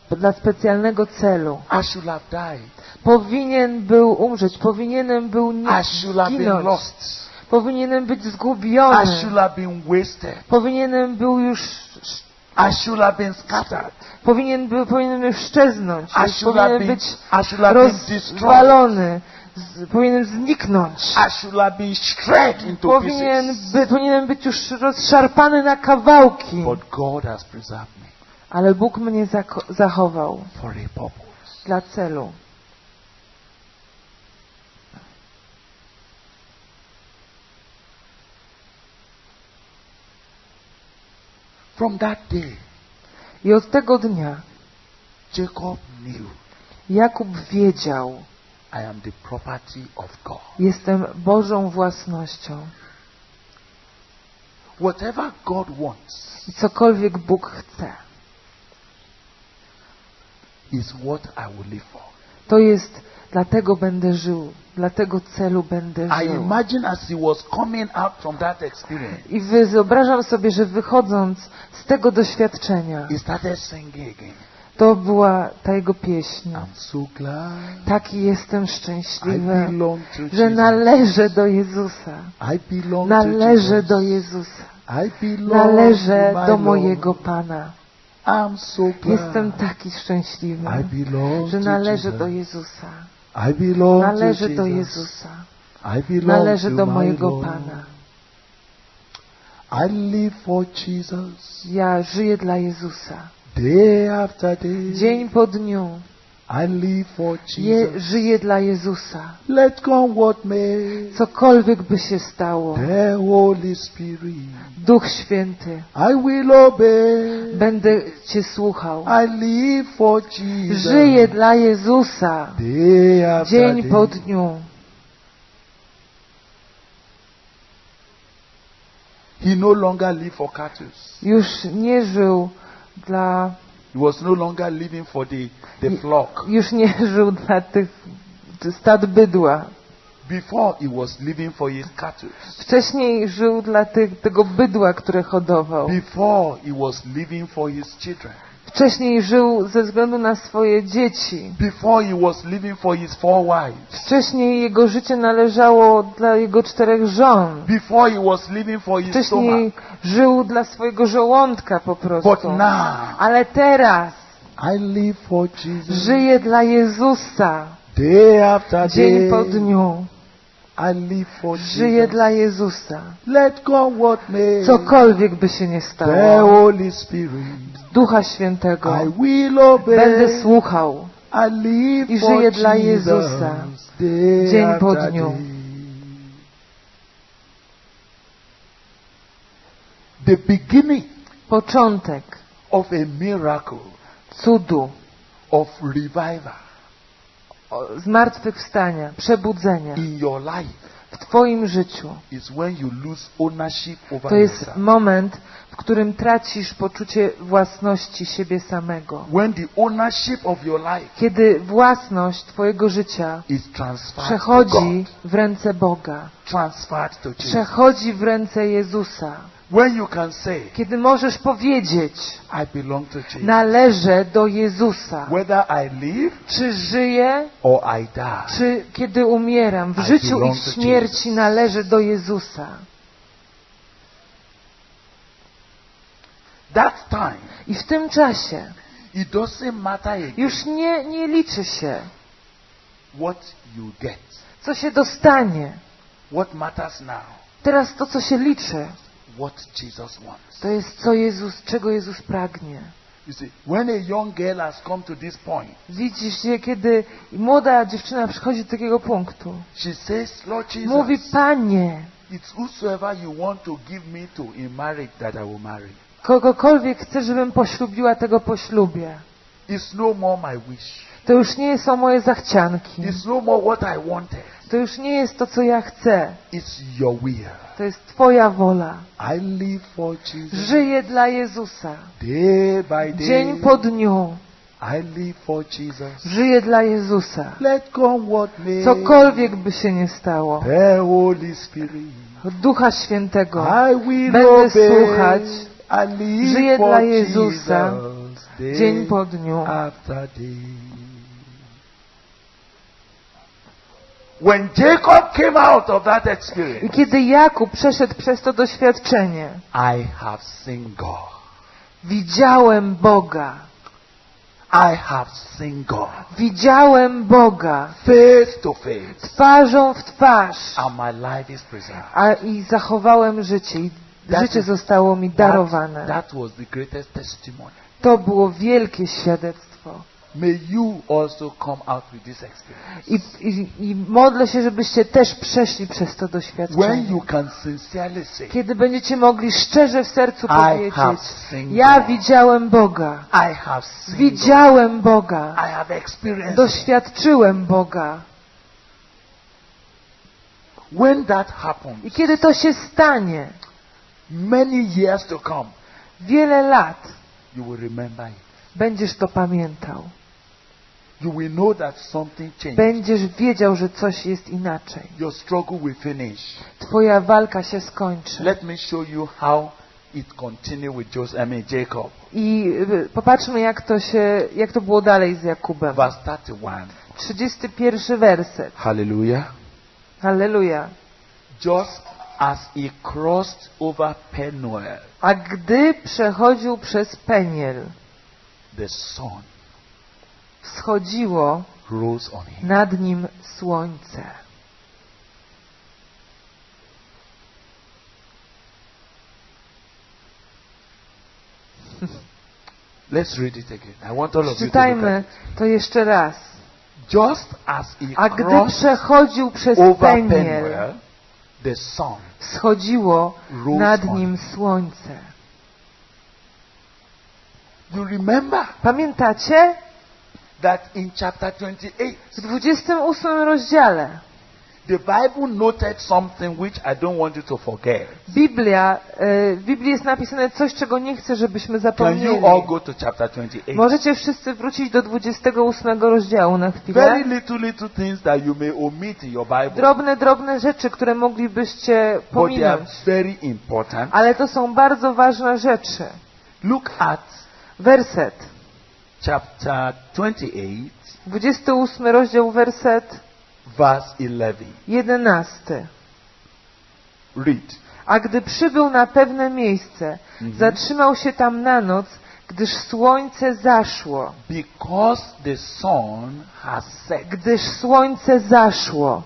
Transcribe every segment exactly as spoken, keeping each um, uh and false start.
dla specjalnego celu. I should have died. Powinien był umrzeć, powinienem był nie I should have been ginąć, lost. powinienem być I zgubiony, should have been wasted. powinienem był już, I should have been scattered. powinien był, powinienem już szczeznąć, I should have powinienem been, być I should have been destroyed. rozwalony, z, powinienem zniknąć. I should have been shred into Powinien pieces. by, powinienem być już rozszarpany na kawałki. But God has preserved me Ale Bóg mnie zako- zachował for a purpose. dla celu. From that day, I od tego dnia Jacob knew Jakub wiedział, I am the property of God. jestem Bożą własnością. Whatever God wants I cokolwiek Bóg chce, is what I will live for. to jest, dlatego będę żył, dla tego celu będę I żył. imagine as he was coming out from that experience, I wyobrażam sobie, że wychodząc z tego doświadczenia, he started singing again. to była ta jego pieśń. I'm so glad Taki jestem I szczęśliwy, belong to że Jesus. należę do Jezusa. I belong Należę to Jesus. do Jezusa. I belong Należę to my do Lord. mojego Pana. I'm so glad Jestem taki szczęśliwy, I belong że to należę Jesus. do Jezusa. I belong Należę to do Jesus. Jezusa. I belong Należę to do my mojego Lord. Pana. I live for Jesus. Ja żyję dla Jezusa. Day after day. Dzień po dniu I live for je, Jesus. żyję dla Jezusa. Let come what may. Cokolwiek by się stało, The Holy Spirit. Duch Święty, I will obey. będę Cię słuchał. I live for Jesus. Żyję dla Jezusa. Day after Dzień day. po dniu. He no longer lived for cattle. Już nie żył dla, He was no longer living for the, the flock. już nie żył dla tych stad bydła. Before he was living for his cattle. Wcześniej żył dla tych, tego bydła, które hodował. Before he was living for his children. Wcześniej żył ze względu na swoje dzieci. Before he was living for his four wives. Wcześniej jego życie należało dla jego czterech żon. Before he was living for his Wcześniej stomach. żył dla swojego żołądka po But prostu. now, Ale teraz I live for Jesus. żyje dla Jezusa. Day after Dzień po day, dniu. I live for Żyje Jesus. dla Jezusa. Let come what may. Cokolwiek by się nie The stało. Holy Spirit. Ducha Świętego. I will obey. Będę słuchał. I live I for żyję dla Jesus. Jezusa. Day Dzień po after dniu. day. The beginning Początek of a miracle cudu, of revival o- zmartwychwstania, przebudzenia in your life w Twoim życiu. is when you lose ownership over To jest yourself. moment, w którym tracisz poczucie własności siebie samego. When the ownership of your life Kiedy własność Twojego życia is transferred to przechodzi God, w ręce Boga, transferred to Jesus. przechodzi w ręce Jezusa. When you can say, Kiedy możesz powiedzieć, I belong to Jesus. należę do Jezusa. Whether I live Czy żyję, or I die, czy kiedy umieram, w I życiu i belong w to śmierci Jesus. należę do Jezusa. that time, I w tym czasie it doesn't matter again już nie, nie liczy się, what you get. co się dostanie. What matters now, Teraz to, co się liczy, what Jesus wants. to jest, co Jezus, czego Jezus pragnie. You see, when a young girl has come to this point, Widzicie, kiedy młoda dziewczyna przychodzi do takiego punktu, she says, Lord Jesus, mówi, Panie, it's whosoever you want to give me to in marriage that I will marry. kogokolwiek chcę, żebym poślubiła, tego poślubię. It's no more my wish. To już nie są moje zachcianki. It's no more what I wanted. To już nie jest to, co ja chcę. It's your will. To jest Twoja wola. I live for Jesus. Żyję dla Jezusa. Day by day. Dzień po dniu. I live for Jesus. Żyję dla Jezusa. Let come what may. Cokolwiek by się nie stało. The Holy Spirit. Ducha Świętego. I will Będę obey. słuchać. I live Żyję for dla Jezusa. Jesus. comes day dzień po dniu. after day. When Jacob came out of that I experience, kiedy Jakub przeszedł przez to doświadczenie, I have seen God. widziałem Boga. I have seen God Widziałem Boga face to face, twarzą w twarz, and my life is preserved. a i zachowałem życie i That życie is- zostało mi That, darowane. that was the greatest testimony. To było wielkie świadectwo. May you also come out with this experience. I, i, I modlę się, żebyście też przeszli przez to When doświadczenie. you can sincerely say, Kiedy będziecie mogli szczerze w sercu I have powiedzieć: seen ja God. widziałem Boga, I have seen God. widziałem Boga, I have experienced it. doświadczyłem Boga. When that happens, I kiedy to się stanie, many years to come, wiele lat you will remember it. będziesz to pamiętał. You will know that something changed. Będziesz wiedział, że coś jest inaczej. Your struggle will finish. Twoja walka się skończy. Let me show you how it continued with Joseph, I mean Jacob. I y, popatrzmy, jak to się, jak to było dalej z Jakubem. Verse thirty-one. trzydziesty pierwszy werset. Hallelujah. Halleluja. Just as he crossed over Penuel, A gdy przechodził przez Peniel, the sun wschodziło rose on him. nad nim słońce. Let's read it again. I want all of you to look Czytajmy at to jeszcze raz. it. Just as he A gdy crossed przechodził przez over Peniel, Penuel, the sun wschodziło rose nad on nim him. słońce. You remember Pamiętacie? that in chapter twenty-eight, W dwudziestym ósmym rozdziale the Bible noted something which I don't want you to forget. Biblia, e, w Biblii jest napisane coś, czego nie chcę, żebyśmy Can zapomnieli. you all go to chapter twenty-eight? Możecie wszyscy wrócić do dwudziestego ósmego rozdziału na Very chwilę. little, little things that you may omit in your Bible, Drobne, drobne rzeczy, które moglibyście but they are pominąć. very important. Ale to są bardzo ważne rzeczy. Look at Werset. chapter twenty-eight, dwudziesty ósmy rozdział, werset verse eleven. jedenasty. Read. A gdy przybył na pewne miejsce, Mhm. zatrzymał się tam na noc, gdyż słońce zaszło. Because the sun has set. Gdyż słońce zaszło.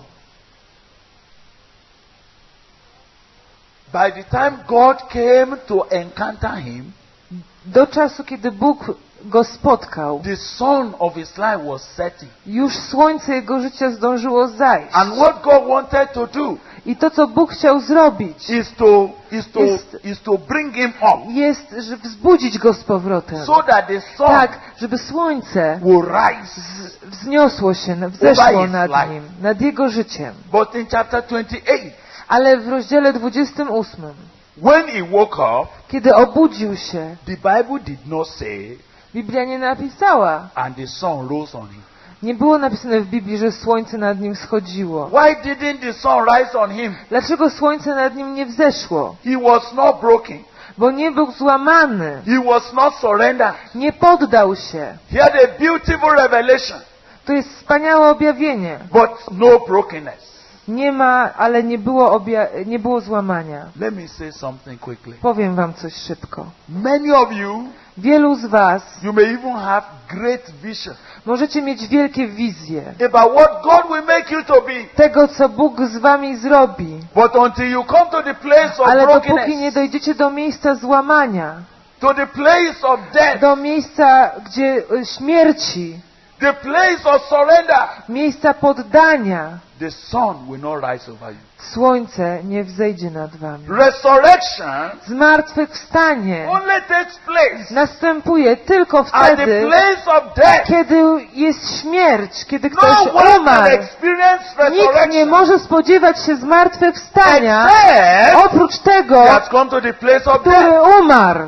By the time God came to encounter him, Do czasu, kiedy Bóg go spotkał, the sun of his life was setting. już słońce jego życia zdążyło zajść. And what God wanted to do I to, co Bóg chciał zrobić, is to is to Jest- is to bring him up jest że wzbudzić go z powrotem. so that the sun Tak, żeby słońce will rise. z- wzniosło się, wzeszło his nad life. nim, nad jego życiem. But in chapter twenty-eight, Ale w rozdziale dwudziestym ósmym, when he woke up, kiedy obudził się, the Bible did not say, Biblia nie napisała, and the sun rose on him. nie było napisane w Biblii, że słońce nad nim wschodziło. Why didn't the sun rise on him? Dlaczego słońce nad nim nie wzeszło? He was not broken. Bo nie był złamany, He was not surrendered. nie poddał się. He had a beautiful revelation, To jest wspaniałe objawienie. but no brokenness. Nie ma, ale nie było, obja- nie było złamania. Let me say something quickly. Powiem wam coś szybko. Many of you, Wielu z was you may even have great vision możecie mieć wielkie wizje about what God will make you to be. tego, co Bóg z wami zrobi. But until you come to the place of Ale dopóki nie brokenness, dojdziecie do miejsca złamania, to the place of death, do miejsca gdzie y, śmierci, the place of surrender, miejsca poddania, the sun will not rise over you. słońce nie wzejdzie nad wami. Resurrection Zmartwychwstanie only takes place następuje tylko at the wtedy, place of death. kiedy jest śmierć, kiedy No ktoś one can umarł. experience Nikt nie resurrection może spodziewać się zmartwychwstania except oprócz tego, he has come to the place of death. który umarł.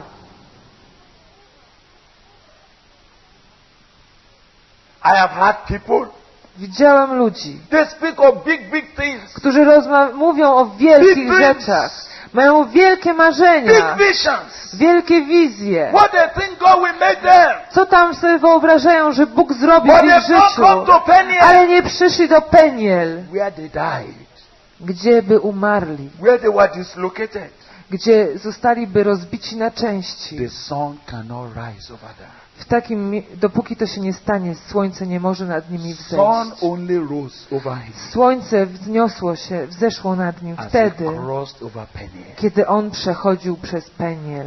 I have had people, Widziałem ludzi, they speak of big, big things, którzy rozma- mówią o wielkich Big dreams. rzeczach. Mają wielkie big marzenia, visions. wielkie wizje. What they think God will make them. co tam sobie wyobrażają, że Bóg zrobi But w ich they've not come życiu. to Peniel, Ale nie przyszli do Peniel, where they died, gdzie by umarli, where they were dislocated. gdzie zostaliby rozbici na części. The sun cannot rise over them. W takim, mi- dopóki to się nie stanie, słońce nie może nad nimi Sun wzejść. only rose over him Słońce wzniosło się, wzeszło nad nim as he wtedy, crossed over Peniel. kiedy on przechodził przez Peniel.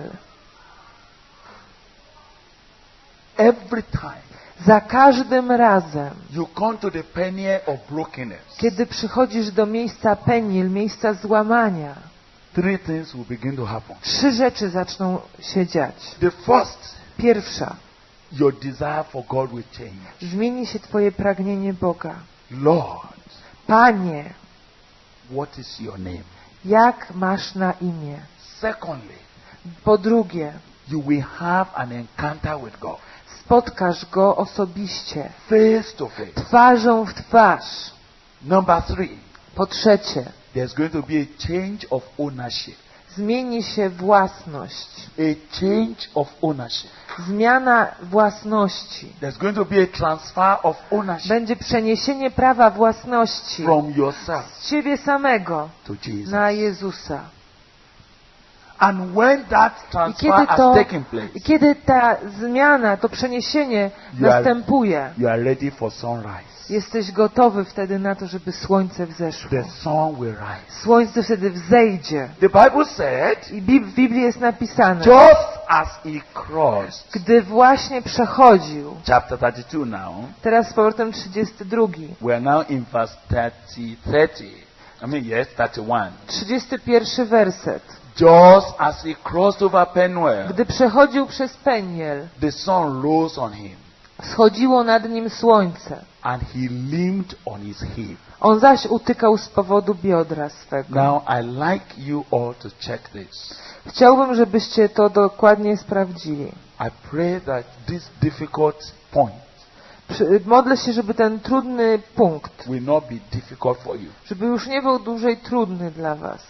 Every time Za każdym razem, you come to the Peniel of brokenness, kiedy przychodzisz do miejsca Peniel, miejsca złamania, three things will begin to happen. trzy rzeczy zaczną się dziać. The first, Pierwsza, your desire for God will change. zmieni się twoje pragnienie Boga. Lord, Panie, what is your name? jak masz na imię? Secondly, Po drugie, you will have an encounter with God, spotkasz Go osobiście, face to face. twarzą w twarz. Number three, Po trzecie, there's going to be a change of ownership. zmieni się własność. A change of ownership. Zmiana własności. There's going to be a transfer of ownership Będzie przeniesienie prawa własności from yourself z ciebie samego to Jesus. na Jezusa. And when that I transfer kiedy, has to, taken place, I kiedy ta zmiana, to przeniesienie You are- następuje, you are ready for sunrise. jesteś gotowy wtedy na to, żeby słońce wzeszło. The sun will rise. Słońce wtedy wzejdzie. The Bible said, I Bib- w Biblii jest napisane, just as he crossed, gdy właśnie przechodził, chapter thirty-two now, teraz z powrotem trzydziesty drugi, we are now in verse thirty, thirty. I mean, yes, thirty-one. trzydziesty pierwszy werset. Just as he crossed over Penuel, Gdy przechodził przez Peniel, the sun rose on him, wschodziło nad nim słońce. and he leaned on his hip. On zaś utykał z powodu biodra swego. Now, I like you all to check this. Chciałbym, żebyście to dokładnie sprawdzili. I pray that this difficult point Przy- Modlę się, żeby ten trudny punkt, will not be difficult for you. żeby już nie był dłużej trudny dla was.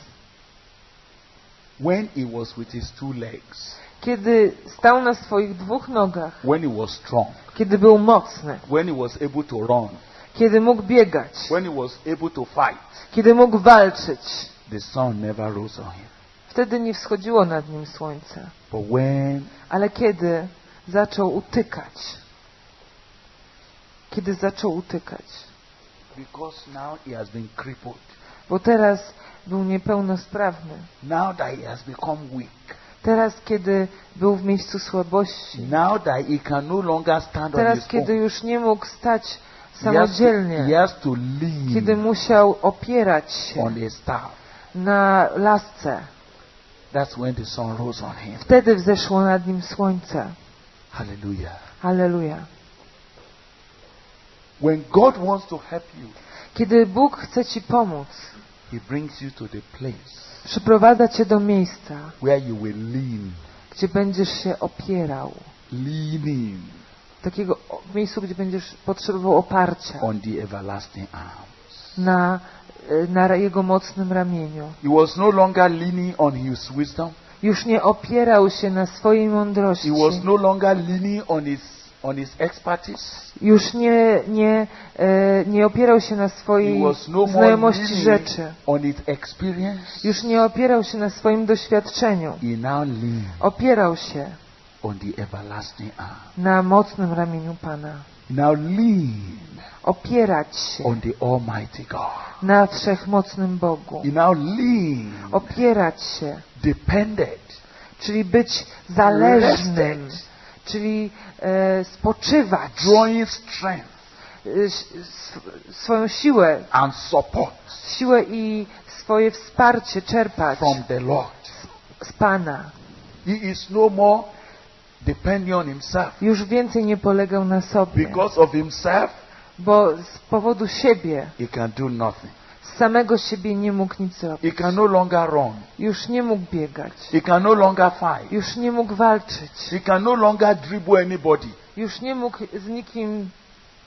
When he was with his two legs, Kiedy stał na swoich dwóch nogach, when he was strong, kiedy był mocny, when he was able to run, kiedy mógł biegać, when he was able to fight, kiedy mógł walczyć, the sun never rose on him. wtedy nie wschodziło nad nim słońce. But when Ale kiedy zaczął utykać, kiedy zaczął utykać, because now he has been crippled, bo teraz był niepełnosprawny, now that he has become weak, teraz kiedy był w miejscu słabości, now that he can no longer stand on teraz his kiedy own, już nie mógł stać he has, to, samodzielnie, he has to kiedy lean musiał opierać się on a staff. na lasce, That's when the sun rose on him. wtedy wzeszło nad nim słońce. Hallelujah. Halleluja. When God wants to help you, Kiedy Bóg chce ci pomóc, he brings you to the place przyprowadza cię do miejsca, where you will lean, gdzie będziesz się opierał. leaning Takiego o- w miejscu, gdzie będziesz potrzebował oparcia on the everlasting arms. na, y, na Jego mocnym ramieniu. He was no longer leaning on his wisdom. Już nie opierał się na swojej He mądrości. was no longer leaning on his on his expertise. Już nie, nie, e, nie opierał się na He swojej was no more znajomości leaning rzeczy. on his experience. Już nie opierał się na swoim doświadczeniu. He now leaned Opierał się on the everlasting arm. na mocnym ramieniu Pana. He now leaned Opierać się on the Almighty God. na wszechmocnym Bogu. He now leaned, Opierać się, depended, czyli być zależnym, rested, czyli e, spoczywać, drawing strength e, s- s- swoją siłę, and support siłę i swoje wsparcie czerpać from the Lord. z Pana. He is no more depending on himself. Już więcej nie polegał na sobie, Because of himself, bo z powodu siebie, he can do nothing. z samego siebie nie mógł nic He zrobić. can no longer run. Już nie mógł biegać, He can no longer fight. już nie mógł walczyć, He can no longer dribble anybody. już nie mógł z nikim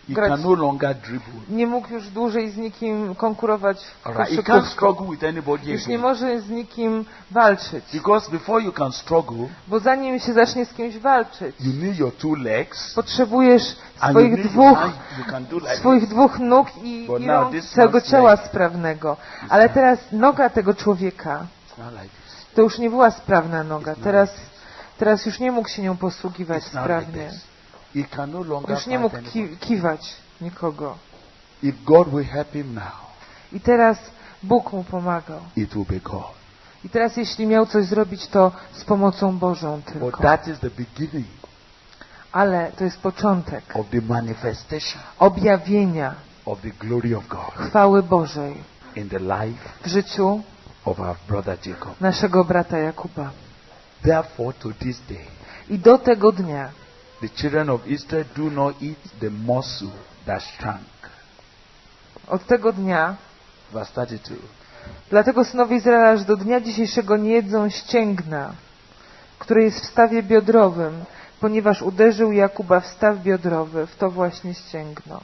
He grać. can no longer dribble. Nie mógł już dłużej z nikim konkurować w Alright, he can't koszykówce. struggle with anybody Już nie again. może z nikim walczyć. Because before you can struggle, Bo zanim się zacznie z kimś walczyć, you need your two legs, potrzebujesz and you swoich need your dwóch, hand. You can do like swoich this. dwóch nóg i, But i now rąk this całego man's ciała leg sprawnego. Ale teraz noga tego człowieka It's not like this. to już nie była sprawna noga. It's not Teraz, like this. teraz już nie mógł się nią posługiwać It's not like sprawnie. this. He can no longer Już nie fight mógł anybody. ki kiwać nikogo. If God will help him now, I teraz Bóg mu pomagał. it will be God. I teraz jeśli miał coś zrobić, to z pomocą Bożą But tylko. that is the beginning Ale to jest początek of the manifestation objawienia of the glory of God chwały Bożej in the life w życiu of our brother Jacob. naszego brata Jakuba. Therefore, to this day, I do tego dnia the children of Israel do not eat the morsel that shrank. Od tego dnia, Verse thirty-two. dlatego synowie Izraela aż do dnia dzisiejszego nie jedzą ścięgna, które jest w stawie biodrowym, ponieważ uderzył Jakuba w staw biodrowy, w to właśnie ścięgno.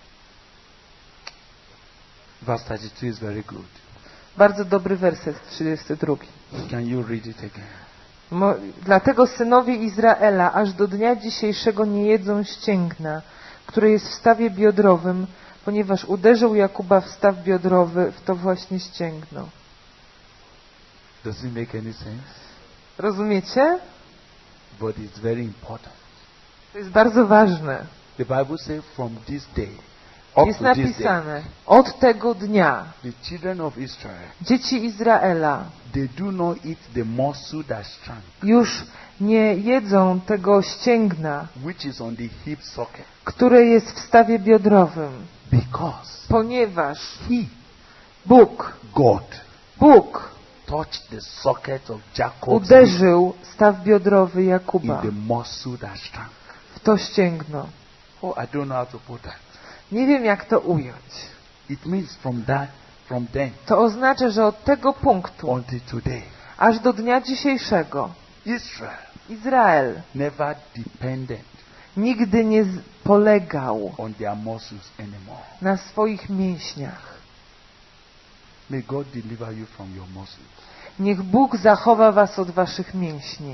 Verse thirty-two is very good. Bardzo dobry werset, trzydziesty drugi. Can you read it again? Mo, dlatego synowie Izraela aż do dnia dzisiejszego nie jedzą ścięgna, które jest w stawie biodrowym, ponieważ uderzył Jakuba w staw biodrowy, w to właśnie ścięgno. Does it make any sense? Rozumiecie? But it's very important. To jest bardzo ważne. The Bible says from this day, up Jest to this day, napisane, od tego dnia the children of Israel, dzieci Izraela they do not eat the morsel that shrank, już nie jedzą tego ścięgna, which is on the hip socket, które jest w stawie biodrowym, because ponieważ he, Bóg, God, Bóg touched the socket of Jacob's uderzył staw biodrowy in Jakuba the morsel that shrank. w to ścięgno. Oh, I don't know how to put that. Nie wiem, jak to ująć. It means from that, from then To oznacza, że od tego punktu until today, aż do dnia dzisiejszego Israel Izrael never depended nigdy nie z- polegał on their muscles anymore. na swoich mięśniach. May God deliver you from your muscles. Niech Bóg zachowa was od waszych mięśni.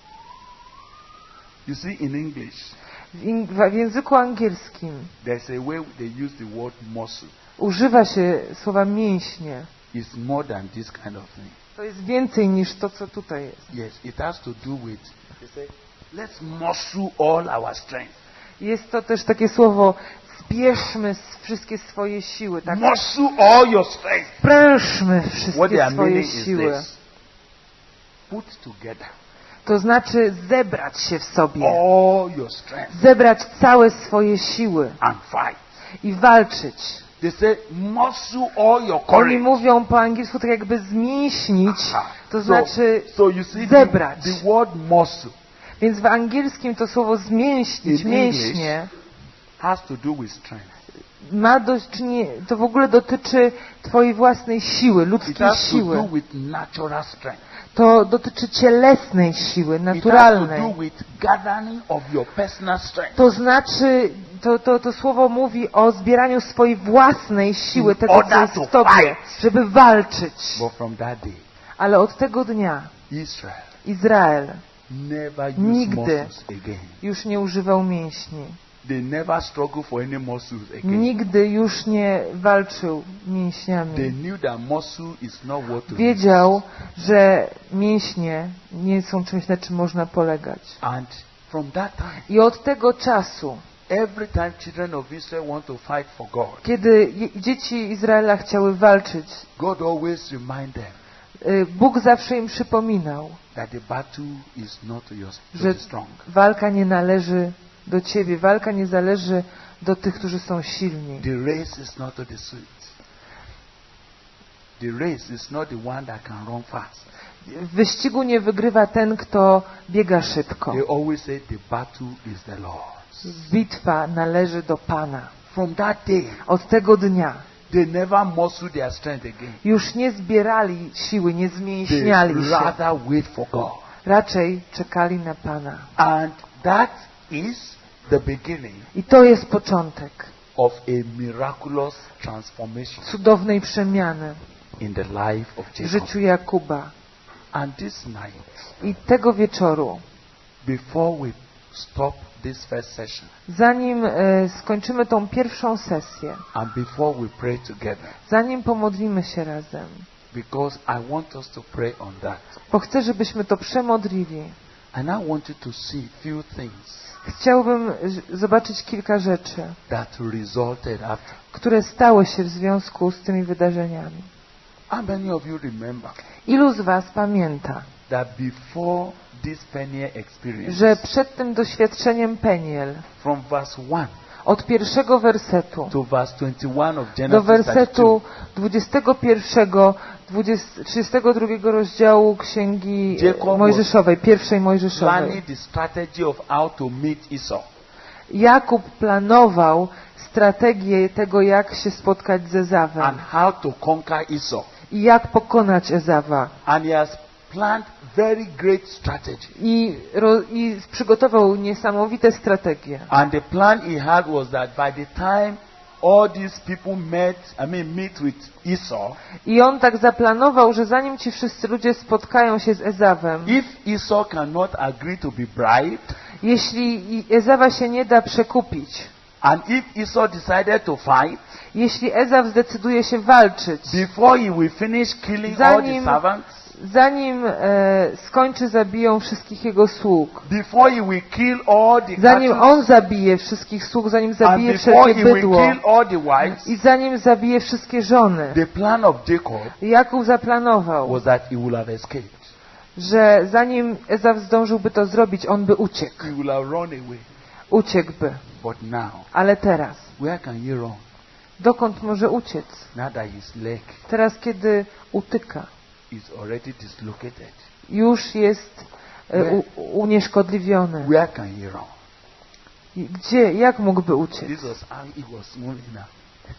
You see, in English, W, in- w języku angielskim there's a way they use the word muscle. używa się słowa mięśnie. It's more than this kind of thing. To jest więcej niż to, co tutaj jest. Yes, it has to do with, they say, let's muscle all our strength. Jest to też takie słowo, zbierzmy s- wszystkie swoje siły, tak? Muscle all your strength. Prężmy What wszystkie they are swoje meaning is siły. this. Put together To znaczy zebrać się w sobie. all your strength Zebrać całe swoje siły and fight. i walczyć. They say, muscle all your Oni courage. mówią po angielsku tak jakby zmięśnić, Aha. to So- znaczy So you see, the, zebrać. the word muscle Więc w angielskim to słowo zmięśnić, In mięśnie, has to do with strength. ma dość, czy nie, to w ogóle dotyczy twojej własnej siły, It ludzkiej has to do siły. with natural strength. To dotyczy cielesnej siły, It has to naturalnej. do with gathering of your personal strength. To znaczy, to, to, to słowo mówi o zbieraniu swojej własnej siły, In tego co order jest to w tobie, fight. żeby walczyć. But from that day, Ale od tego dnia Israel Izrael never used Nigdy. muscles again. już nie używał mięśni. They never struggled for any muscles again. Nigdy już nie walczył They mięśniami. knew that muscle is not what to Wiedział, że mięśnie nie są czymś, na czym można polegać. use. And from that time, I od tego czasu, every time children of Israel want to fight for God, kiedy je- dzieci Izraela chciały walczyć, God always remind them y, Bóg zawsze im przypominał, that the battle is not to, your, to że the strong. walka nie należy do ciebie, walka nie zależy do tych, którzy są silni. The race is not to the swift. The race is not the one that can run fast. W wyścigu nie wygrywa ten, kto biega szybko. They always say the battle is the Lord's. Bitwa należy do Pana. From that day, Od tego dnia they never muscle their strength again. już nie zbierali siły, nie They zmięśniali się. rather wait for God. Raczej czekali na Pana. And that is the beginning I to jest początek of a miraculous transformation cudownej przemiany in the life of w Jacob. życiu Jakuba. And this night, I tego wieczoru, before we stop this first session, zanim e, skończymy tą pierwszą sesję, and before we pray together, zanim pomodlimy się razem, because I want us to pray on that, bo chcę, żebyśmy to przemodlili. and I want you to see few things Chciałbym ż- zobaczyć kilka rzeczy, that resulted after. które stały się w związku z tymi wydarzeniami. How many of you remember Ilu z Was pamięta, that before this Peniel experience, że przed tym doświadczeniem Peniel, from verse one od pierwszego wersetu to verse twenty-one of do Genesis wersetu dwudziestego pierwszego, trzydziestego drugiego rozdziału Księgi Jacob Mojżeszowej, pierwszej thirty-two, Mojżeszowej. planning the strategy of how to meet Esau. Jakub planował strategię tego, jak się spotkać z Ezawem And how to conquer Esau. i jak pokonać Ezawa. And he has planned very great strategy. I, ro, I przygotował niesamowite strategie. And the plan he had was that by the time all these people met, I mean meet with Esau, I on tak zaplanował, że zanim ci wszyscy ludzie spotkają się z Ezawem, if Esau cannot agree to be bribed, jeśli Ezawa się nie da przekupić, and if Esau decided to fight, jeśli Ezaw zdecyduje się walczyć, before he will finish killing all the zanim, servants, zanim e, skończy zabiją wszystkich jego sług, before he will kill all the zanim cattle, on zabije wszystkich sług, zanim and zabije before wszelkie he will bydło kill all the wives, i zanim zabije wszystkie żony, the plan of Jacob Jakub zaplanował, was that he would have escaped. że zanim Ezaw zdążyłby to zrobić, on by uciekł. He would have run away. Uciekłby. But now, Ale teraz, where can he run? dokąd może uciec? Now that his leg Teraz, kiedy utyka, is already dislocated, już jest e, u, unieszkodliwiony. where can he run? I Gdzie, jak mógłby uciec? This was how he was moving now.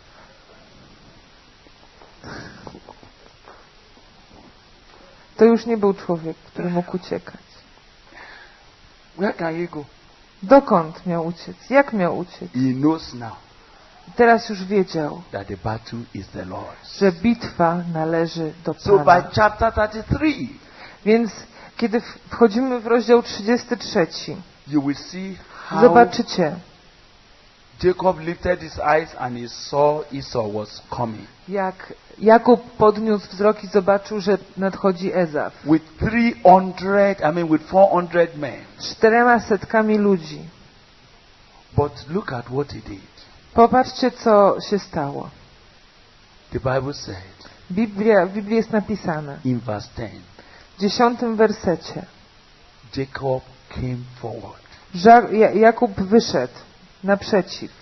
To już nie był człowiek, który mógł uciekać. Where can he go? Dokąd miał uciec? Jak miał uciec? He knows now I teraz już wiedział, that the battle is the Lord's. że bitwa należy do So by Pana. chapter thirty-three, Więc kiedy wchodzimy w rozdział trzydziesty trzeci, you will see how zobaczycie, Jacob lifted his eyes and he saw Esau was coming jak Jakub podniósł wzrok i zobaczył, że nadchodzi Ezaw. with three hundred, I mean with four hundred men. Czterema setkami ludzi. But look at what he did. Popatrzcie, co się stało. The Bible said Biblia, w Biblii jest napisane in verse ten, w dziesiątym wersecie. Jacob came forward. Ża- Ja- Jakub wyszedł naprzeciw.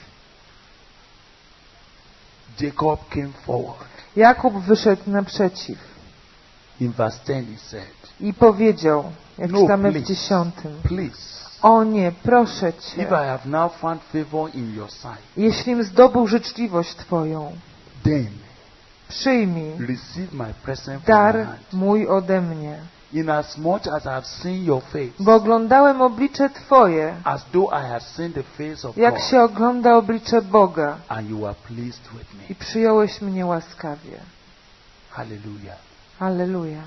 Jacob came forward. Jakub wyszedł naprzeciw In verse ten he said, i powiedział, jak No, czytamy w please. dziesiątym, please, o nie, proszę Cię, if I have now found favor in your sight, jeślim zdobył życzliwość Twoją, then przyjmij receive my present from my dar hand. mój ode mnie, Inasmuch as I have seen your face, bo oglądałem oblicze Twoje, as though I have seen the face of jak God, się ogląda oblicze Boga and you are pleased with i me. przyjąłeś mnie łaskawie. Hallelujah. Halleluja.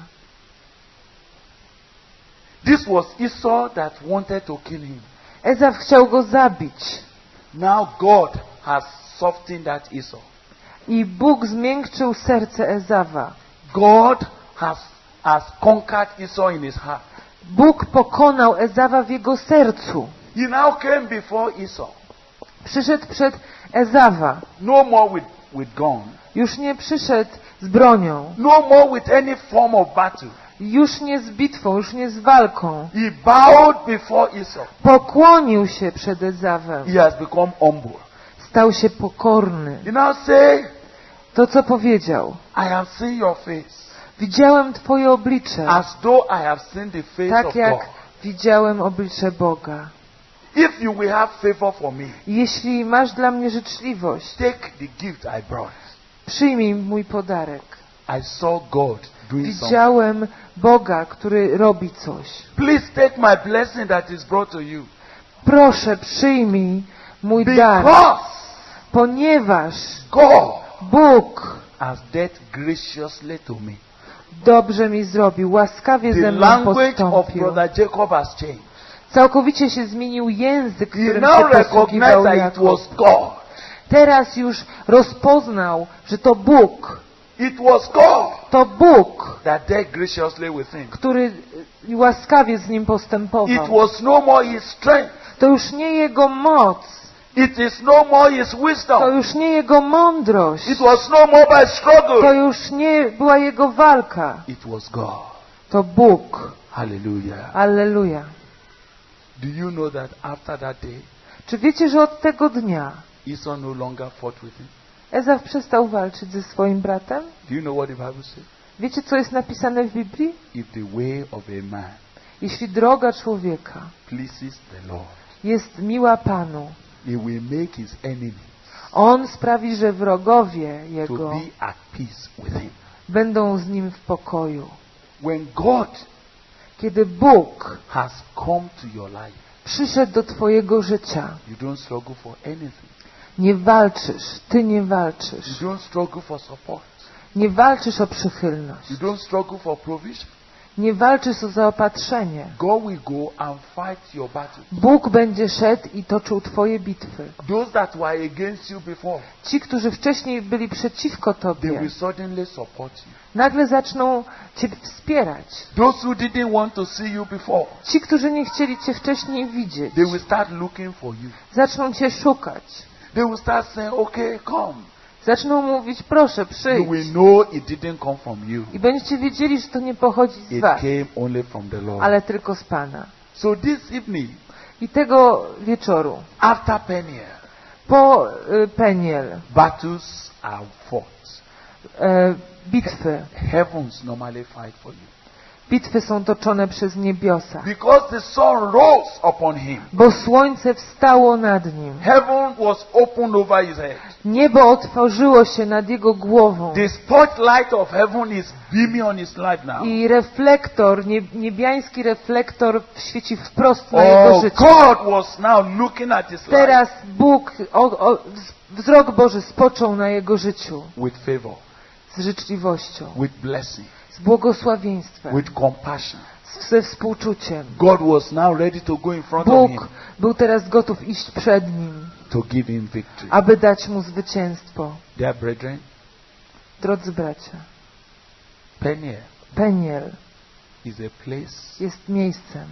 This was Esau that wanted to kill him. Ezaw chciał go zabić Now God has softened that Esau. i Bóg zmiękczył serce Ezawa. God has, has conquered Esau in his heart. Bóg pokonał Ezawa w jego sercu. He now came before Esau. Przyszedł przed Ezawa. No more with, with gun. Już nie przyszedł z bronią. No more with any form of battle. Już nie z bitwą, już nie z walką. He bowed before Esau. Pokłonił się przed Ezawem. He has become humble. Stał się pokorny. You now say, To, co powiedział. I have seen your face. Widziałem Twoje oblicze, As though I have seen the face tak of jak God. widziałem oblicze Boga. If you will have favor for me, Jeśli masz dla mnie życzliwość, take the gift I brought. przyjmij mój podarek. I saw God doing something. Widziałem Boga, który robi coś. Please take my blessing that is brought to you. proszę, przyjmij mój dar, Because ponieważ God Bóg has dealt graciously to me. dobrze mi zrobił, łaskawie The ze mną language of postąpił. brother Jacob has changed. Całkowicie się zmienił język, He którym now się recognized posługiwał that it Jakub. was God. Teraz już rozpoznał, że to Bóg, It was God to Bóg, that dealt graciously with him. który łaskawie z nim It postępował. was no more his strength. To już nie jego moc, It is no more his to wisdom. już nie jego mądrość, It was no more by to struggle. już nie była jego walka. It was God. To Bóg. Hallelujah. Alleluja. Do you know that after that day, Czy wiecie, że od tego dnia Esau no longer fought with him? Ezaf przestał walczyć ze swoim bratem? Do you know what the Bible says? Wiecie, co jest napisane w Biblii? If the way of a man Jeśli droga człowieka pleases the Lord, jest miła Panu, he will make his enemies On sprawi, że wrogowie to Jego be at peace with him. będą z Nim w pokoju. When God Kiedy Bóg has come to your life, przyszedł do Twojego życia, you don't struggle for anything. nie walczysz, Ty nie walczysz. You don't struggle for support. Nie walczysz o przychylność. You don't struggle for provision. Nie walczysz o zaopatrzenie. God will go and fight your battle. Bóg będzie szedł i toczył Twoje bitwy. Those that were against you before, Ci, którzy wcześniej byli przeciwko they Tobie, will suddenly support you. nagle zaczną Cię wspierać. Those who didn't want to see you before, Ci, którzy nie chcieli Cię wcześniej widzieć, they will start looking for you. zaczną Cię szukać. They will start saying, okay, come. Zaczną mówić, proszę, You przyjdź. will know it didn't come from you. I będziecie wiedzieli, że to nie pochodzi z It Was, came only from the Lord. ale tylko z Pana. So this evening, I tego wieczoru, after Peniel, po y, Peniel, battles are fought. e, bitwy, Heavens normally fight for you. bitwy są toczone przez niebiosa, Because the sun rose upon him. bo słońce wstało nad nim. Heaven was opened over his head. Niebo otworzyło się nad jego głową The spotlight of heaven is beaming on his life now. i reflektor, nie, niebiański reflektor świeci wprost na jego Oh, życie. God was now looking at his life Teraz Bóg, o, o, wzrok Boży spoczął na jego życiu with favor, z życzliwością, with blessing, z błogosławieństwem, with compassion. ze współczuciem. God was now ready to go in front of him Bóg był teraz gotów iść przed nim, to give him victory. aby dać mu zwycięstwo. Dear brethren, Drodzy bracia, Peniel Peniel is a place. jest miejscem.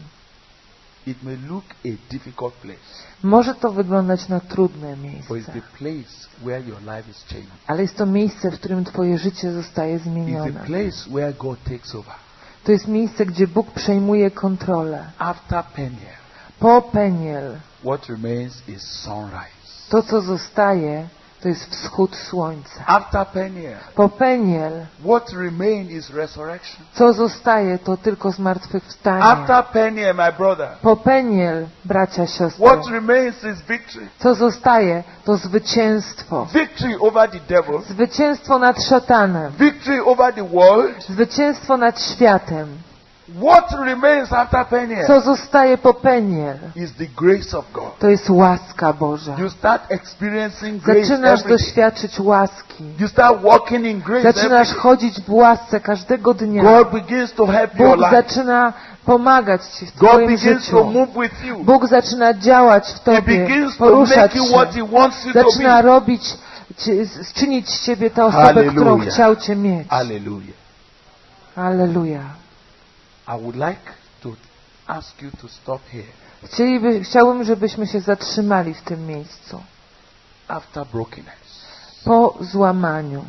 It may look a difficult place, Może to wyglądać na trudne but it's miejsce, the place where your life is changed. ale jest to miejsce, w którym Twoje życie zostaje It's zmienione. the place where God takes over. To jest miejsce, gdzie Bóg przejmuje kontrolę. After Peniel, Po Peniel what remains is sunrise. to, co zostaje, to jest wschód słońca. After Peniel, Po Peniel what remains is resurrection. co zostaje, to tylko zmartwychwstanie. After Peniel, my brother, Po Peniel, bracia, siostry, what remains is victory. co zostaje, to zwycięstwo. Victory over the devil, Zwycięstwo nad szatanem. victory over the world. Zwycięstwo nad światem. What remains after Peniel Co zostaje po Peniel, is the grace of God. to jest łaska Boża. You start experiencing grace Zaczynasz every day. doświadczyć łaski. You start walking in grace every Zaczynasz day. chodzić w łasce każdego dnia. God begins to help your Bóg life. zaczyna pomagać Ci w God Twoim begins to życiu. move with you. Bóg zaczyna działać w He Tobie, begins to poruszać make you what się. He wants you to Zaczyna be. robić, ci- z- czynić z Ciebie tę osobę, Hallelujah. którą chciał Cię mieć. Hallelujah. Alleluja. I would like to ask you to stop here. Chcieliby, chciałbym, żebyśmy się zatrzymali w tym miejscu. After brokenness, Po złamaniu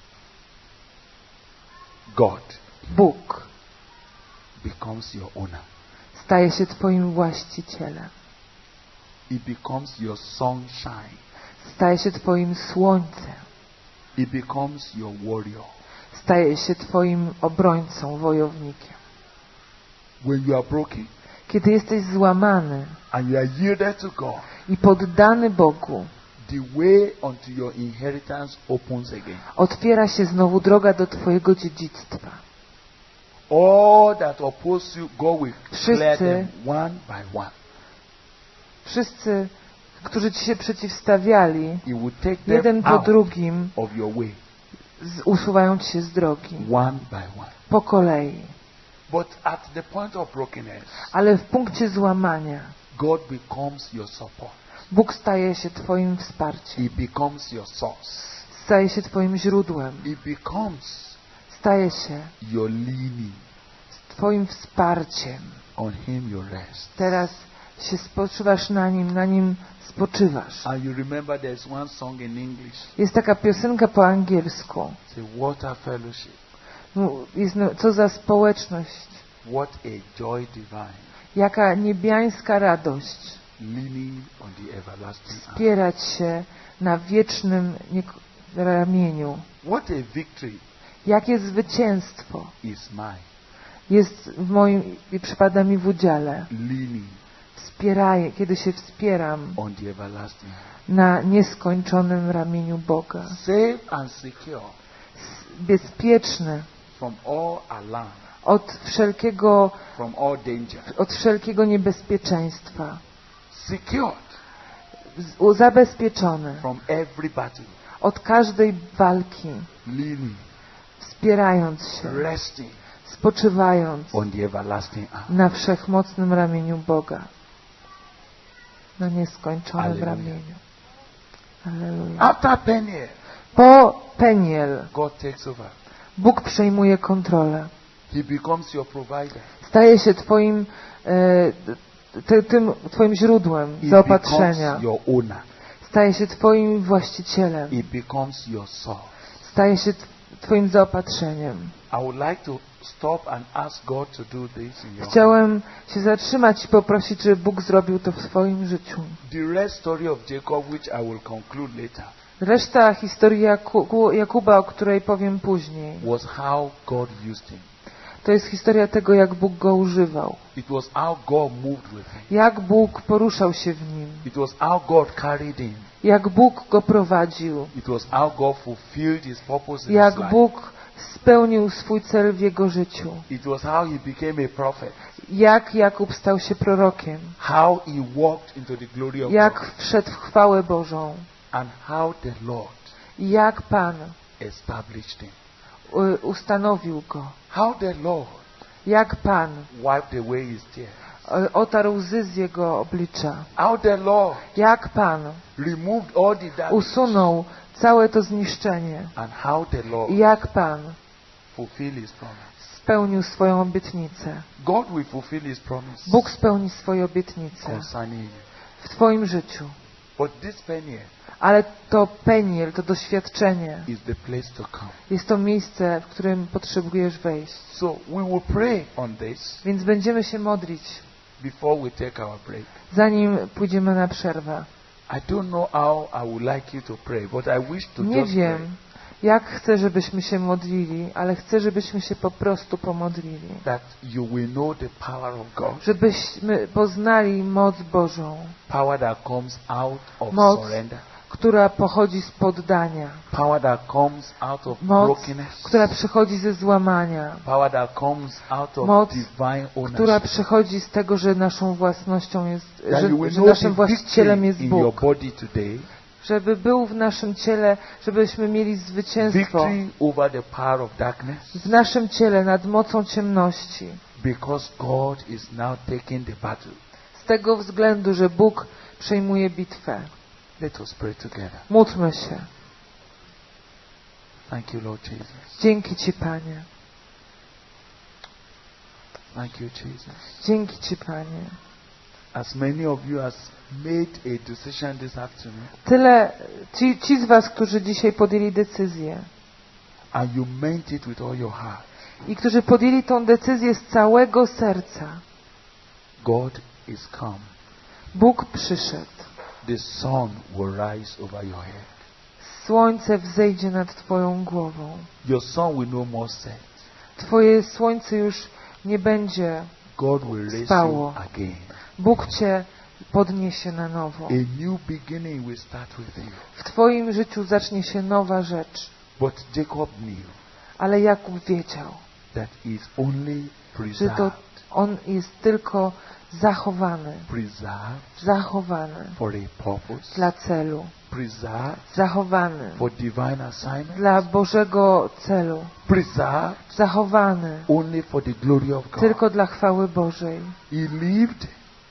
God Bóg becomes your owner. staje się Twoim właścicielem. He becomes your sunshine. Staje się Twoim słońcem. He becomes your warrior. Staje się Twoim obrońcą, wojownikiem. When you are broken Kiedy jesteś złamany and you are yielded to God, i poddany Bogu, the way unto your inheritance opens again. otwiera się znowu droga do Twojego dziedzictwa. All that oppose you, God will clear Wszyscy- them one by one. wszyscy, którzy ci się przeciwstawiali, He will take jeden them po out drugim, of your way, z, usuwają ci się z drogi, one by one. po kolei. But at the point of brokenness, Ale w punkcie złamania God becomes your support. Bóg staje się twoim wsparciem, He becomes your source. staje się twoim źródłem, He becomes staje się your leaning. twoim wsparciem. On Him you rest. Teraz się spoczywasz na Nim, na Nim spoczywasz. And you remember there's one song in English. Jest taka piosenka po angielsku. It's a water fellowship. Jest, no, co za społeczność. What a joy divine. Jaka niebiańska radość. Leaning on the everlasting arm. Wspierać się na wiecznym ramieniu. What a victory Jakie zwycięstwo is mine. jest w moim i przypada mi w udziale. Leaning Wspieraj, kiedy się wspieram on the everlasting arm. na nieskończonym ramieniu Boga. Safe and secure Bezpieczny from all alarm, od wszelkiego, from all danger. od wszelkiego niebezpieczeństwa. Secured Z- Zabezpieczony from every battle. od każdej walki. Leaning, Wspierając się, resting spoczywając on the everlasting arm. na wszechmocnym ramieniu Boga. Na nieskończonym Alleluja. ramieniu. Alleluja. After Peniel, Po Peniel God takes over. Bóg przejmuje kontrolę. He becomes your provider. Staje się twoim, e, ty, tym, twoim źródłem He zaopatrzenia. becomes your owner. Staje się twoim właścicielem. He becomes your source. Staje się t- twoim zaopatrzeniem. I would like to stop and ask God to do this in your life. Chciałem się zatrzymać i poprosić, żeby Bóg zrobił to w swoim życiu. The rest story of Jacob, which I will conclude later, Reszta historii Jaku- Jakuba, o której powiem później, was how God used him. to jest historia tego, jak Bóg go używał. It was how God moved with him. Jak Bóg poruszał się w nim. It was how God carried him. Jak Bóg go prowadził. It was how God fulfilled his purpose in his Jak life. Bóg spełnił swój cel w jego życiu. It was how he became a prophet. Jak Jakub stał się prorokiem. How he walked into the glory of Jak God. wszedł w chwałę Bożą. And how the Lord I jak Pan established him. y, ustanowił go. How the Lord Jak Pan wiped away his tears. y, otarł łzy z jego oblicza. How the Lord Jak Pan removed all the damage. usunął całe to zniszczenie. And how the Lord I jak Pan fulfilled his promise. spełnił swoją obietnicę. God will fulfill his promise Bóg spełni swoje obietnice concerning you. w twoim życiu. But this Peniel Ale to Peniel, to doświadczenie is the place to come. jest to miejsce, w którym potrzebujesz wejść. So we will pray on this Więc będziemy się modlić, before we take our break. zanim pójdziemy na przerwę. I don't know how I would like you to pray, but I wish to Nie just wiem, pray jak chcę, żebyśmy się modlili, ale chcę, żebyśmy się po prostu pomodlili. that you will know the power of God. Żebyśmy poznali moc Bożą, Power that comes out of Moc. surrender. która pochodzi z poddania. Power that comes out of Moc, brokenness. która przychodzi ze złamania. Power that comes out of Moc, divine która ownership. przychodzi z tego, że naszą własnością jest, That you że, will że know naszym the właścicielem victory jest in your Bóg. body today. Żeby był w naszym ciele, żebyśmy mieli zwycięstwo Victory over the power of darkness. w naszym ciele nad mocą ciemności. Because God is now taking the battle. Z tego względu, że Bóg przejmuje bitwę. Let us pray together. Módlmy się. Thank you, Lord Jesus. Dzięki Ci, Panie. Thank you, Jesus. Dzięki Ci, Panie. As many of you has made a decision this afternoon, Tyle ci, ci z Was, którzy dzisiaj podjęli decyzję and you meant it with all your heart, i którzy podjęli tą decyzję z całego serca. God is come. Bóg przyszedł. The sun will rise over your head. Słońce wzejdzie nad Twoją głową. Your sun will no more set. Twoje słońce już nie będzie God will raise Spało. you again. Bóg Cię podniesie na nowo. A new beginning will start with you. W Twoim życiu zacznie się nowa rzecz. But Jacob knew Ale Jakub wiedział, that he is only że to preserved On jest tylko zachowany, preserved zachowany for a purpose, dla celu, preserved zachowany for divine assignment, dla Bożego celu, preserved zachowany only for the glory of God. tylko dla chwały Bożej. He lived,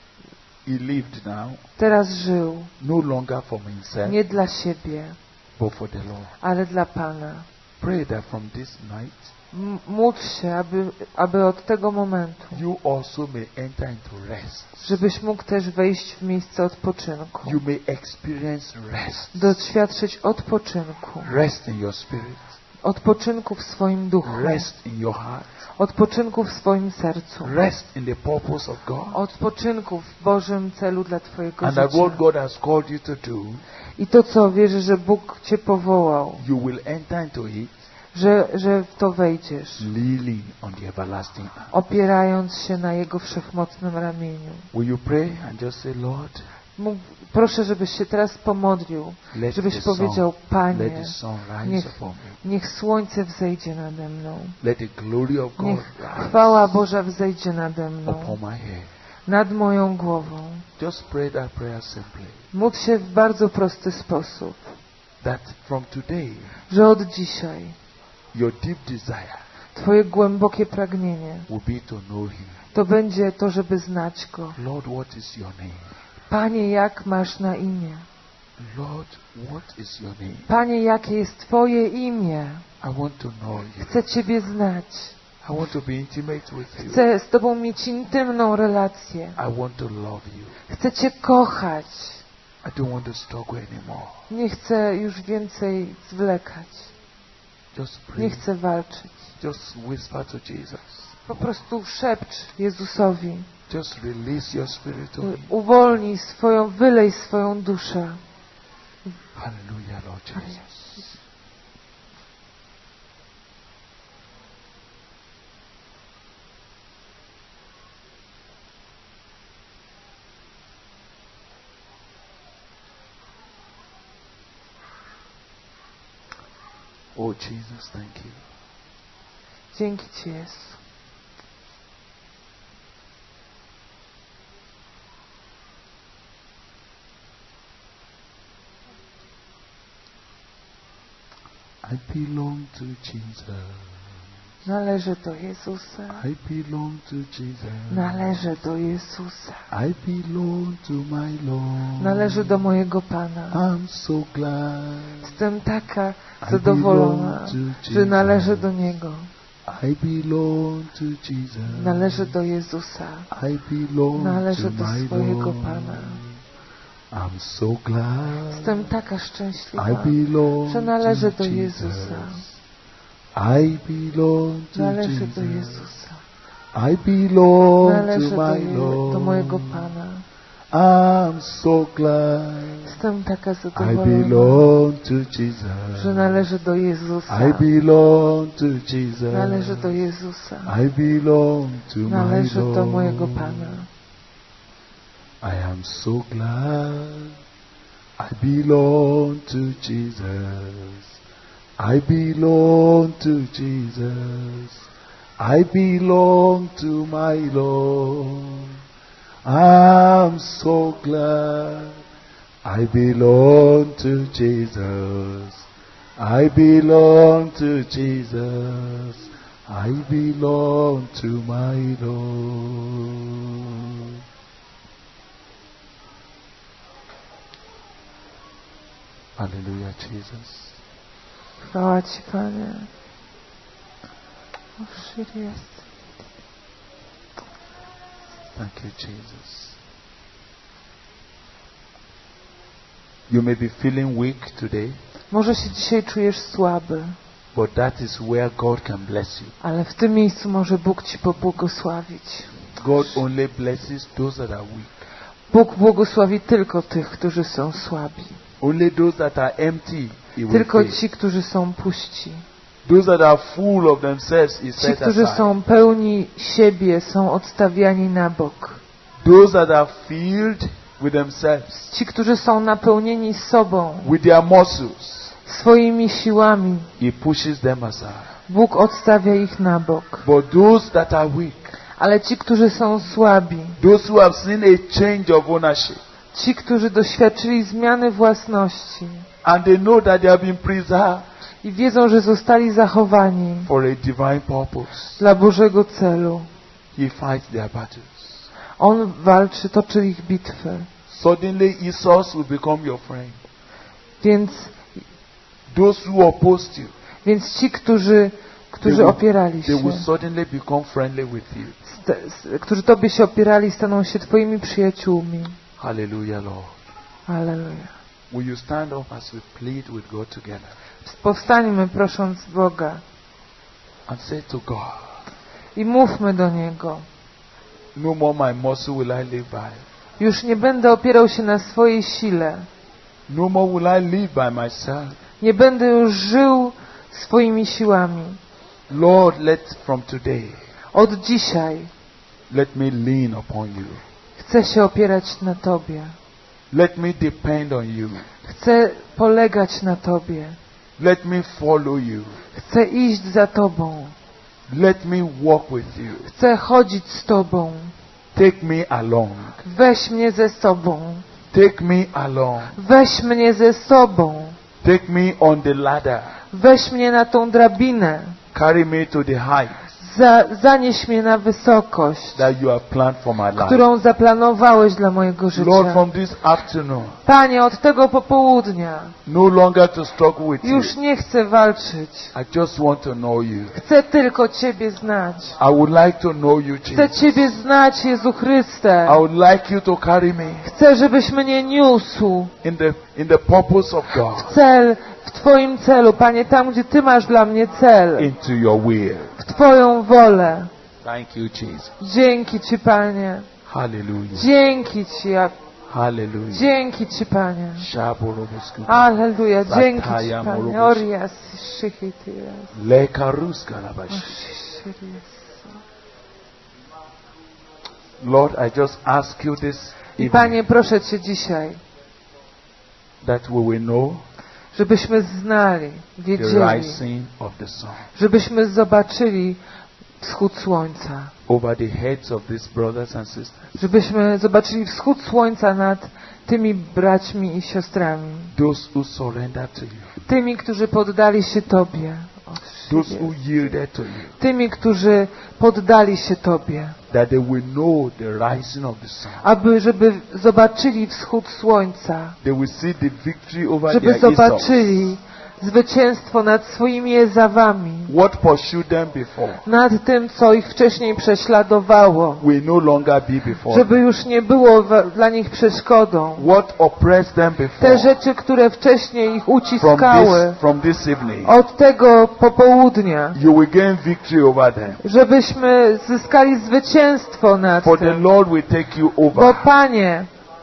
he lived now, Teraz żył no longer for himself, nie dla siebie, but for the Lord. ale dla Pana. Pray that from this night, M- módl się, aby, aby od tego momentu, you also may enter into rest. żebyś mógł też wejść w miejsce odpoczynku, You may experience rest. doświadczyć odpoczynku, Rest in your spirit, odpoczynku w swoim duchu, rest in your heart, odpoczynku w swoim sercu, rest in the purpose of God. odpoczynku w Bożym celu dla Twojego And that życia. what God has called you to do, I to, co wierzę, że Bóg Cię powołał, you will enter into it, że, że w to wejdziesz, leaning on the everlasting arm. opierając się na Jego wszechmocnym ramieniu. Will you pray and just say, Lord, Mógł, proszę, żebyś się teraz pomodlił, let żebyś the powiedział, sun, let Panie, the sun rise niech, upon me. niech słońce wzejdzie nade mną, Let the glory of God niech rise chwała Boża wzejdzie nade mną, upon my head. nad moją głową. Just pray that prayer simply. Módl się w bardzo prosty sposób, That from today, że od dzisiaj your deep desire Twoje głębokie pragnienie will be to know Him. to będzie to, żeby znać Go. Lord, what is your name? Panie, jak masz na imię? Lord, what is your name? Panie, jakie jest Twoje imię? I want to know you. Chcę Ciebie znać. I want to be intimate with you. Chcę z Tobą mieć intymną relację. I want to love you. Chcę Cię kochać. I don't want to struggle anymore. Nie chcę już więcej zwlekać. Just pray. Nie chcę walczyć. Just whisper to Jesus. Po prostu szepcz Jezusowi. Just release your spirit to Him. Uwolnij swoją, wylej swoją duszę. Hallelujah, Lord Jesus. Oh Jesus, thank you. Dzięki Ci, Jezu. I belong to Jesus. Należę do Jezusa. I belong to Jesus. Należę do Jezusa. I belong to my Lord. Należę do mojego Pana. I'm so glad. Jestem taka zadowolona, że należę do Niego. I belong to Jesus. Należę do Jezusa. I belong Należę to do my swojego Lord. Pana. I'm so glad. Jestem taka I szczęśliwa, belong że należę to do Jesus. Jezusa. I belong to Należę do Jesus. Jezusa. I belong Należę to do, my Je- Lord. do mojego Pana. I'm so glad. Jestem taka I zadowolona, belong to Jesus. że należę do Jezusa. I belong to Jesus. Należę do Jezusa. I belong to my Należę Lord. do mojego Pana. I am so glad. I belong to Jesus. I belong to Jesus. I belong to my Lord. I'm so glad. I belong to Jesus. I belong to Jesus. I belong to my Lord. Hallelujah, Jesus. Chwała Ci, Panie. O, szybko jest. Thank you, Jesus. You may be feeling weak today, Może się dzisiaj czujesz słaby, but that is where God can bless you. ale w tym miejscu może Bóg Ci pobłogosławić. God only blesses those that are weak. Bóg błogosławi tylko tych, którzy są słabi. Only those that are empty, He will Tylko fill. ci, którzy są puści. Those that are full of themselves is Ci, set którzy aside. są pełni siebie, są odstawiani na bok. Those that are filled with themselves, Ci, którzy są napełnieni sobą, with their muscles, swoimi siłami, He pushes them aside. Bóg odstawia ich na bok. But those that are weak, Ale ci, którzy są słabi, those who have seen a change of ownership, ci, którzy doświadczyli zmiany własności and they know that they have been preserved i wiedzą, że zostali zachowani for a divine purpose, dla Bożego celu. he fights their battles. On walczy, toczy ich bitwy. Suddenly Esau will become your friend. Więc, Those who opposed you, więc ci, którzy, którzy they will, opierali they will się, suddenly become friendly with you. st- s- którzy Tobie się opierali, staną się Twoimi przyjaciółmi. Hallelujah, Lord. Alleluja. Will you stand up as we plead with God together Powstańmy prosząc Boga and say to God, i mówmy do Niego. no more my muscle will I live by. Już nie będę opierał się na swojej sile. No more will I live by myself. Nie będę już żył swoimi siłami. Lord, let from today, Od dzisiaj let me lean upon you. chcę się opierać na Tobie. Let me depend on you. Chcę polegać na Tobie. Let me follow you. Chcę iść za Tobą. Let me walk with you. Chcę chodzić z Tobą. Take me along. Weź mnie ze sobą. Take me along. Weź mnie ze sobą. Take me on the ladder. Weź mnie na tą drabinę. Carry me to the heights Za, zanieś mnie na wysokość, that you have planned for my life. którą zaplanowałeś dla mojego Lord, życia. from this afternoon, Panie, od tego popołudnia no longer to struggle with you. już nie chcę walczyć. I just want to know you. Chcę tylko Ciebie znać. I would like to know you, Chcę Jesus. Ciebie znać, Jezu Chryste. I would like you to carry me Chcę, żebyś mnie niósł in the in the purpose of God, w cel, w Twoim celu, Panie, tam, gdzie Ty masz dla mnie cel. into your will. W Twoją wolę. Thank you, Jesus. Dzięki Ci, Panie. Hallelujah. Dzięki Ci, ja- Hallelujah. dzięki Ci, Panie. Shaborobosku. Alleluja, dzięki Ci, Zataya Panie. morobos. Orias, szychitias, Lekaruska labashi. szyrias. Lord, I just ask you this I evening Panie, proszę Cię dzisiaj, that we will know żebyśmy znali, the wiedzieli, rising of the sun żebyśmy zobaczyli wschód słońca. over the heads of these brothers and sisters, Żebyśmy zobaczyli wschód słońca nad tymi braćmi i siostrami. those who surrender to you, Tymi, którzy poddali się Tobie. O, those who yielded to you, tymi, którzy poddali się Tobie. that they will know the rising of the sun. Aby, żeby zobaczyli wschód słońca. They will see the victory over Żeby their Esau's. zobaczyli zwycięstwo nad swoimi Ezawami. What pursued them before Nad tym, co ich wcześniej prześladowało. will no longer be before Żeby them. już nie było w, dla nich przeszkodą. What oppressed them Te before rzeczy, które wcześniej ich from uciskały. this, from this evening, Od tego popołudnia. you will gain victory over them. Żebyśmy zyskali zwycięstwo nad For the tym. Lord will take you Bo over. Panie,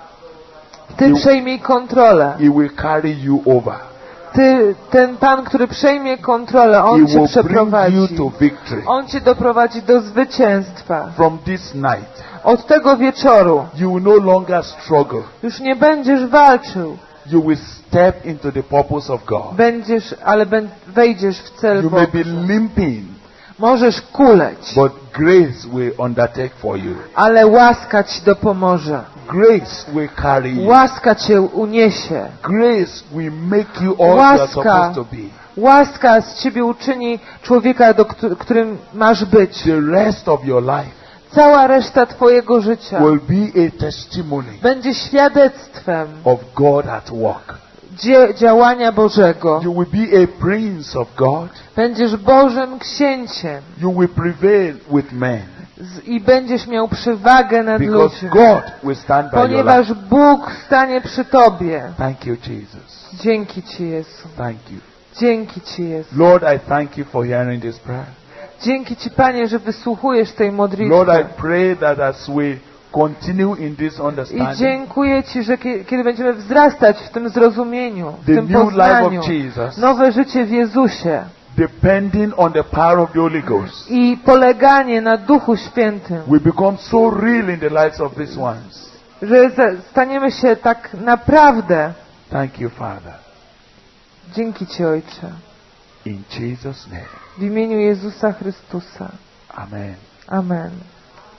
Ty You- przejmij kontrolę. He will carry you over. Ty, ten Pan, który przejmie kontrolę, He On Cię will bring przeprowadzi. you to victory. On Cię doprowadzi do zwycięstwa. From this night, Od tego wieczoru you will no longer struggle. już nie będziesz walczył. You will step into the purpose of God. Będziesz, ale bę- wejdziesz w cel You may be Boży. limping, Możesz kuleć, but grace will undertake for you. ale łaska Ci dopomoże. Grace will carry you. Łaska Cię uniesie. Grace will make you all you are Łaska. supposed to be. Łaska z Ciebie uczyni człowieka, do któ- którym masz być. The rest of your life Cała reszta Twojego życia will be a testimony będzie świadectwem of God at work. dzie- działania Bożego. You will be a prince of God. Będziesz Bożym księciem You will prevail with men z- i będziesz miał przewagę nad because ludźmi. God will stand by your life. Ponieważ Bóg stanie przy Tobie. Thank you, Jesus. Dzięki Ci, Jezu. Thank you. Dzięki Ci, Jezu. Lord, I thank you for hearing this prayer. Dzięki Ci, Panie, że wysłuchujesz tej Lord, I modlitwy. pray that as we continue in this I understanding, dziękuję Ci, że kie- kiedy będziemy wzrastać w tym zrozumieniu, w the tym new life poznaniu, of Jesus, nowe życie w Jezusie depending on the power of the Holy Ghost, i poleganie na Duchu Świętym, will become so real in the lives of these ones. że za- staniemy się tak naprawdę. Thank you, Father. Dzięki Ci, Ojcze. In Jesus' name. W imieniu Jezusa Chrystusa. Amen. Amen.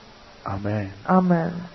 Amen. Amen.